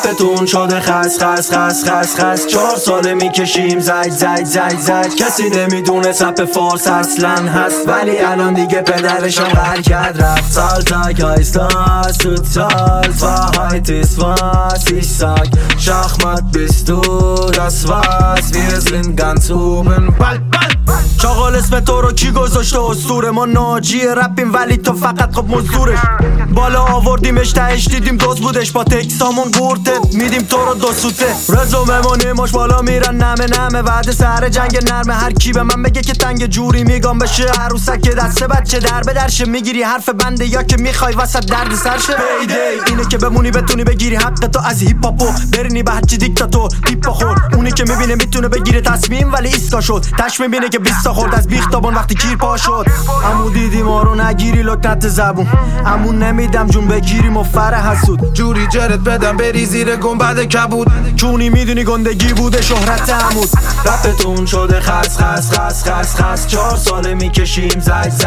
رپتون شده خس خس خس خس خس 4 ساله میکشیم زج کسی نمیدونه سپ فارس اصلا هست، ولی الان دیگه پدرشم قهر کرد رفت. Saltag heißt das, du zahlst, Wahrheit ist was ich sag. Schachmatt bist du, das war's, wir sind ganz oben. Ball. چاقال اسم تو رو کی گذاشته اسطوره؟ ما ناجی رپیم ولی تو فقط خب مزدورش. بالا آوردیمش تهش دیدیم دوز بودش، با تکسامون گورتت میدیم تو رو دو سوته. رزومه ما نیماش بالا میرن نمه وعده سر جنگ نرمه. هر کی به من بگه که تنگ جوری میگم بشه عروسک دست بچه در به درشه. میگیری حرف بنده یا که میخوای وسط درد سرشه. پیدی اینه که بمونی بتونی بگیری حق تو از هیپ هاپو، برینی به هرچی دیکتاتور دیپ خور. اونی که میبینه میتونه بگیره تصمیم ولی ایسکا شد. تش میبینه که 20 خورد از بیختابون وقتی کیر پا شد. عمو دیدی ما رو نگیری لکنت زبون، عمو نمیدم جون بگیری مفر حسود. جوری جرت بدم بری زیر گنبد کبود، چونی میدونی گندگی بوده شهرت عمود. رپتون شده خس خس خس خس خس 4 ساله میکشیم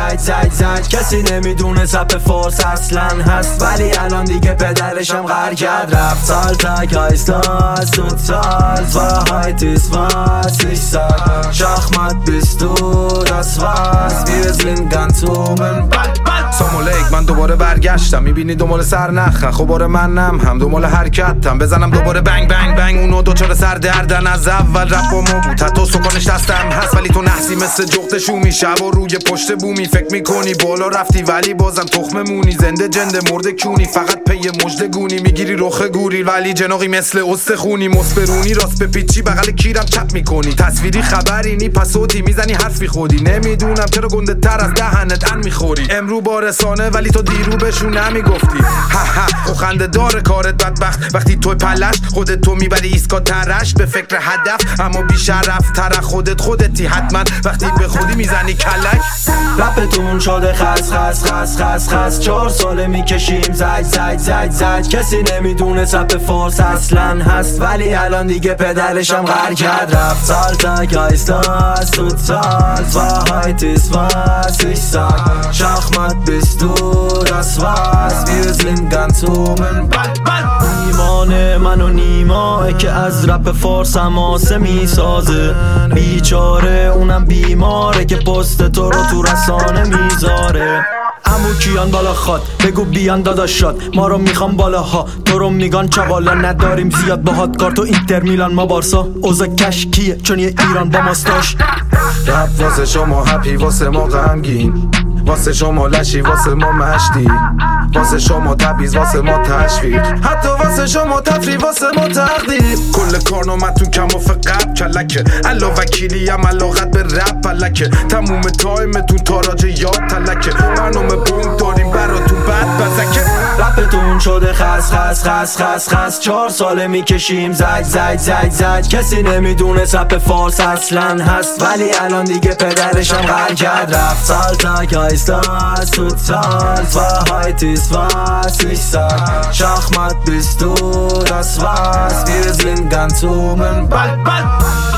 زج کسی نمیدونه سپ فارس اصلا هست، ولی الان دیگه پدرشم قهر کرد رفت. Saltag heißt das, du zahlst, Wahrheit ist was ich sag. Schachmatt bist du, das war's, wir sind ganz oben. سامولیک من دوباره برگشتم، میبینی دنبال سر نخه خبار منم هم دنبال حرکتم. بزنم دوباره بنگ بنگ بنگ اونو دوچار سر دردن. از اول رپ با ما بود حتی سکانش دستم هست، ولی تو نحسی مثل جغت شومی. شب و روی پشت بومی فکر میکنی بالا رفتی ولی بازم تخمه مونی. زنده جنده مرده کونی فقط پی مجد گونی. میگیری رخ گوری ولی جناقی مثل استخونی. مسپرونی راست به پیچی بغل کیرم چپ میکنی. تصویری خبری نی پس صوتی میزنی حرفی خودی. نمیدونم چرا گنده تر از دهنت ان میخوری. امرو با رسانه ولی تو دیرو بهشون نمیگفتی. ها خنده داره کارت بدبخت وقتی توی پلشت. خودت تو میبری ایسکا ترشت به فکر هدف، اما بیشرف تر خودتی حتما وقتی به خودی میزنی کلک. رپتون شده خس خس خس خس خس 4 ساله میکشیم زج کسی نمیدونه سپ فارس اصلا هست، ولی الان دیگه پدرشم قهر کرد رفت. Saltag heißt das, du zahlst, Wahrheit ist was ich sag. Schachmatt bist du, das war's, wir sind ganz oben. ایمان من و نیماه که از رپ فارس هماسه میسازه. بیچاره اونم بیماره که پست تو رو تو رسانه میذاره. عمو کیان بالا خواد بگو بیان داداشات، ما رو میخوام بالاها تو رو میگان چوالا. نداریم زیاد باهات کار تو اینتر میلان ما بارسا. اوزا کشکیه چون یه ایران با ماستاش. رپ واسه شما هپی واسه ما غمگین، واسه شما لشی واسه ما مشتی، واسه شما تبیز واسه ما تشویق، حتی واسه شما تفریح واسه ما تقدیر. کل کارنامتون کم و فقط کلکه، علا وکیلی هم علاقت به رپ پلکه. تموم تایمتون تاراج یاد تلکه، برنامه بوم داریم براتون بد بزکه. رپتون شده خس خس خس خس خس 4 ساله میکشیم زج کسی نمیدونه سپ فارس اصلا هست، ولی الان دیگه پدرشم قهر کرد رفت. Saltag heißt das, du zahlst, Wahrheit ist was ich sag. Schachmatt bist du, das war's, wir sind ganz oben. Ball.